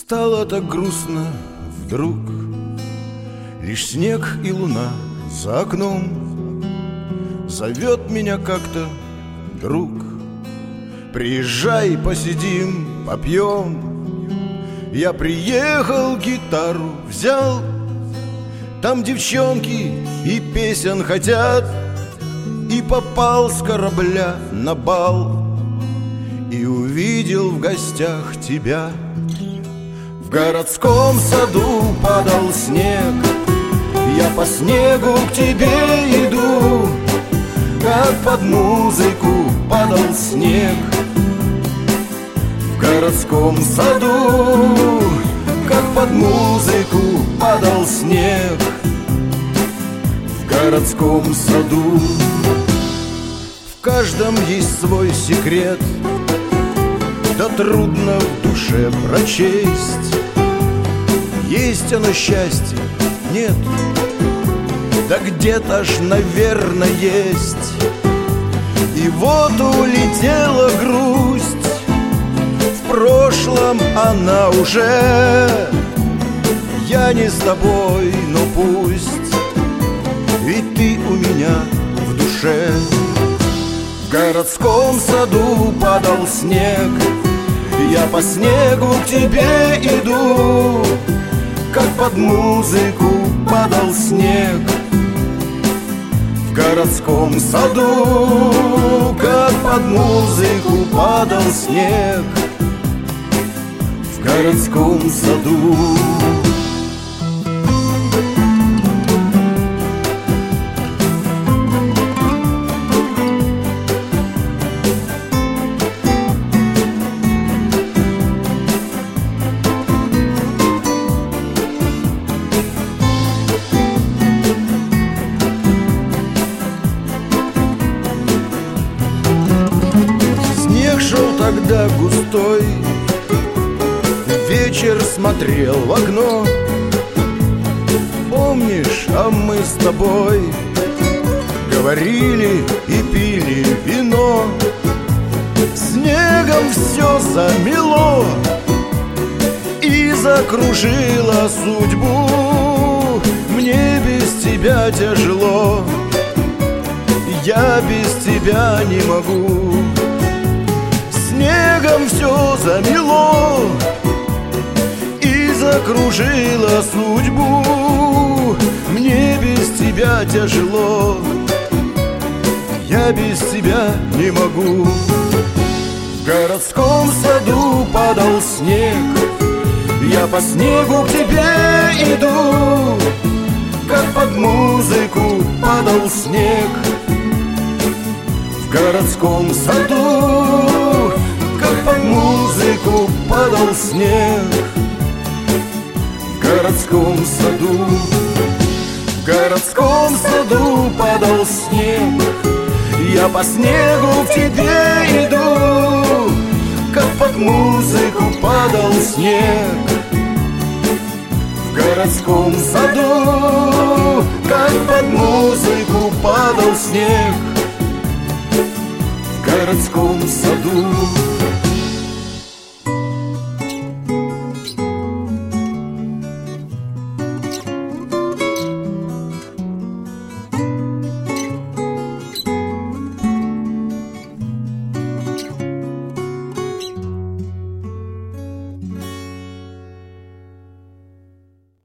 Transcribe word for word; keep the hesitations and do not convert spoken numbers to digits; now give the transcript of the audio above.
Стало так грустно вдруг, лишь снег и луна за окном. Зовет меня как-то друг: приезжай, посидим, попьем. Я приехал, гитару взял, там девчонки и песен хотят. И попал с корабля на бал, и увидел в гостях тебя. В городском саду падал снег, я по снегу к тебе иду, как под музыку падал снег. В городском саду, как под музыку падал снег. В городском саду. В каждом есть свой секрет, да трудно в душе прочесть. Есть оно счастье, нет, да где-то ж, наверно, есть. И вот улетела грусть, в прошлом она уже. Я не с тобой, но пусть, ведь ты у меня в душе. В городском саду падал снег, я по снегу к тебе иду, как под музыку падал снег. В городском саду, как под музыку падал снег. В городском саду. Шел тогда густой, вечер смотрел в окно. Помнишь, а мы с тобой говорили и пили вино. Снегом все замело и закружило судьбу. Мне без тебя тяжело, я без тебя не могу. Снегом все замело и закружило судьбу. Мне без тебя тяжело, я без тебя не могу. В городском саду падал снег, я по снегу к тебе иду, как под музыку падал снег. В городском саду, как под музыку падал снег. В городском саду. В городском саду падал снег, я по снегу к тебе иду, как под музыку падал снег. В городском саду, как под музыку падал снег. В городском саду.